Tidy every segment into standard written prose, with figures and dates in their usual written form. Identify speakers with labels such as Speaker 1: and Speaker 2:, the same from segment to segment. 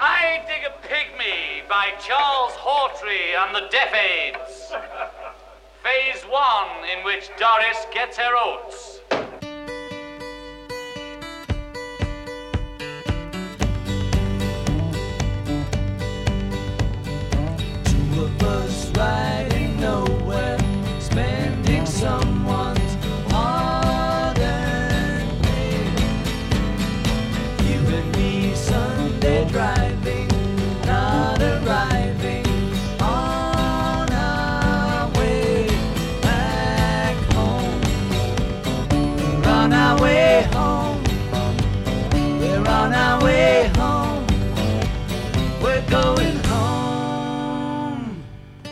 Speaker 1: I Dig a Pygmy by Charles Hawtrey and the Deaf Aids. Phase 1, in which Doris gets her oats.
Speaker 2: Two of us riding nowhere, spending someone's hard-earned pay. You and me Sunday driving, not arriving on our way back home. We're on our way home. We're on our way home. We're going home.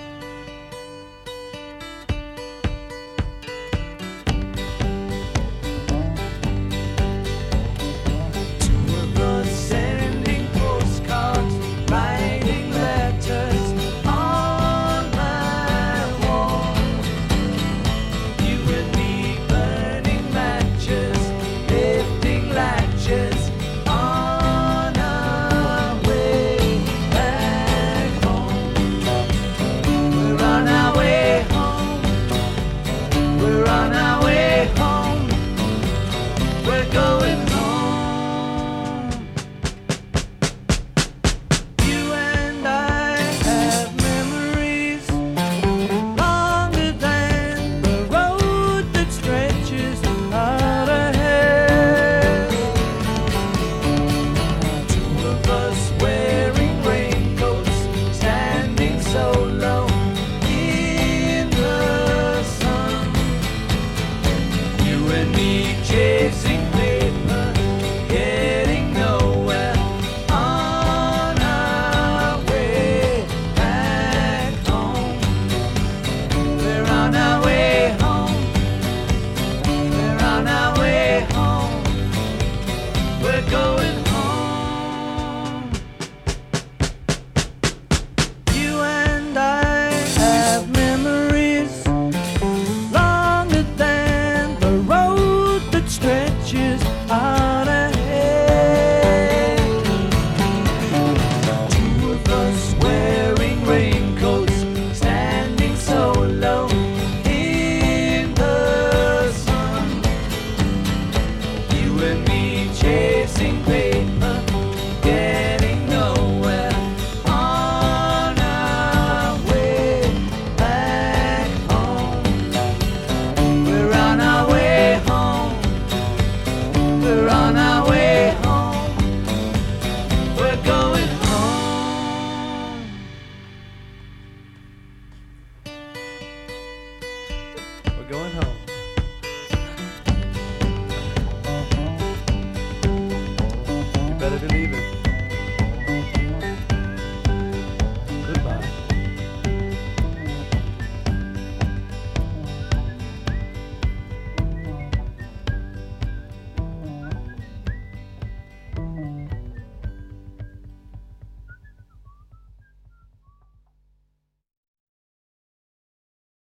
Speaker 2: Two of us sending postcards, writing letters on my wall. You and me burning matches, lifting latches on our way back home. We're on our way home. We're on our way home. We're going home. You and I have memories longer than the road that stretches out ahead. Two of us wearing raincoats, standing so low in the sun. You and me chasing paper, getting nowhere on our way back home. We're on our way home. We're on our way home. We're going home. You and I have memories longer than the road that stretches out ahead. Two of us wearing raincoats, standing so low in the sun. You and me chasing paper, getting nowhere on our way back home. We're on our way home. We're on our way home. We're going home.
Speaker 3: We're going home.